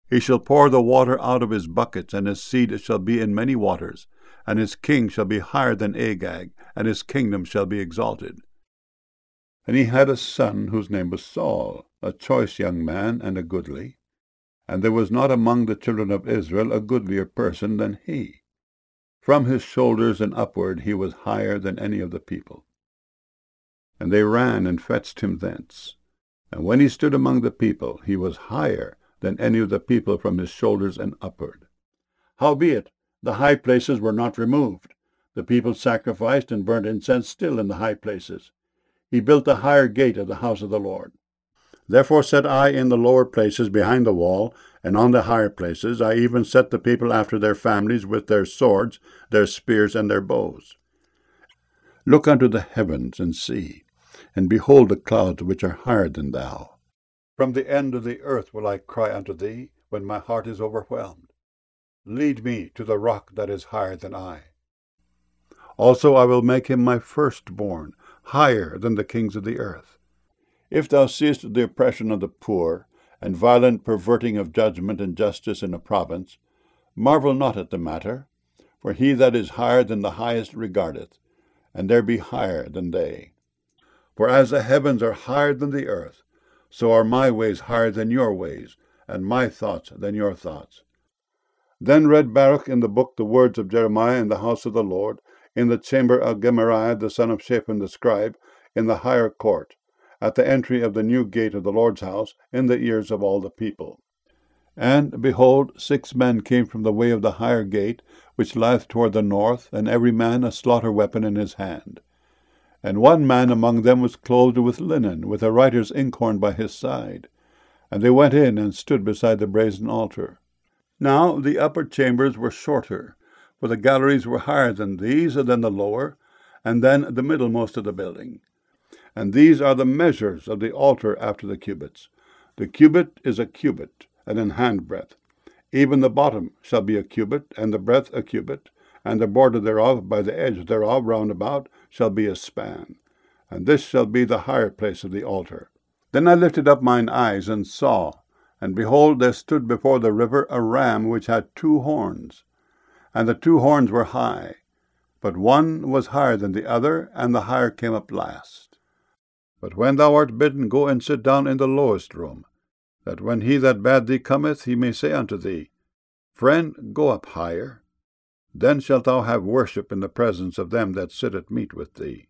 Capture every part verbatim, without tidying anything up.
He shall pour the water out of his buckets, and his seed shall be in many waters, and his king shall be higher than Agag, and his kingdom shall be exalted. And he had a son whose name was Saul, a choice young man and a goodly. And there was not among the children of Israel a goodlier person than he. From his shoulders and upward he was higher than any of the people. And they ran and fetched him thence. And when he stood among the people, he was higher than any of the people from his shoulders and upward. Howbeit, the high places were not removed. The people sacrificed and burnt incense still in the high places. He built the higher gate of the house of the Lord. Therefore set I in the lower places behind the wall, and on the higher places I even set the people after their families with their swords, their spears, and their bows. Look unto the heavens, and see, and behold the clouds which are higher than thou. From the end of the earth will I cry unto thee, when my heart is overwhelmed. Lead me to the rock that is higher than I. Also I will make him my firstborn, higher than the kings of the earth. If thou seest the oppression of the poor, and violent perverting of judgment and justice in a province, marvel not at the matter, for he that is higher than the highest regardeth, and there be higher than they. For as the heavens are higher than the earth, so are my ways higher than your ways, and my thoughts than your thoughts. Then read Baruch in the book the words of Jeremiah in the house of the Lord, in the chamber of Gemariah the son of Shaphan the scribe, in the higher court, at the entry of the new gate of the Lord's house, in the ears of all the people. And, behold, six men came from the way of the higher gate, which lieth toward the north, and every man a slaughter weapon in his hand. And one man among them was clothed with linen, with a writer's inkhorn by his side. And they went in and stood beside the brazen altar. Now the upper chambers were shorter, for the galleries were higher than these, and then the lower, and then the middlemost of the building. And these are the measures of the altar after the cubits. The cubit is a cubit, and an handbreadth. Even the bottom shall be a cubit, and the breadth a cubit, and the border thereof by the edge thereof round about shall be a span. And this shall be the higher place of the altar. Then I lifted up mine eyes, and saw, and behold, there stood before the river a ram which had two horns. And the two horns were high, but one was higher than the other, and the higher came up last. But when thou art bidden, go and sit down in the lowest room, that when he that bade thee cometh, he may say unto thee, Friend, go up higher. Then shalt thou have worship in the presence of them that sit at meat with thee.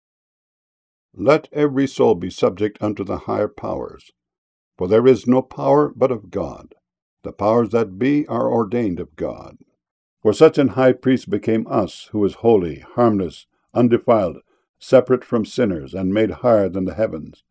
Let every soul be subject unto the higher powers, for there is no power but of God. The powers that be are ordained of God. For such an high priest became us, who is holy, harmless, undefiled, separate from sinners, and made higher than the heavens,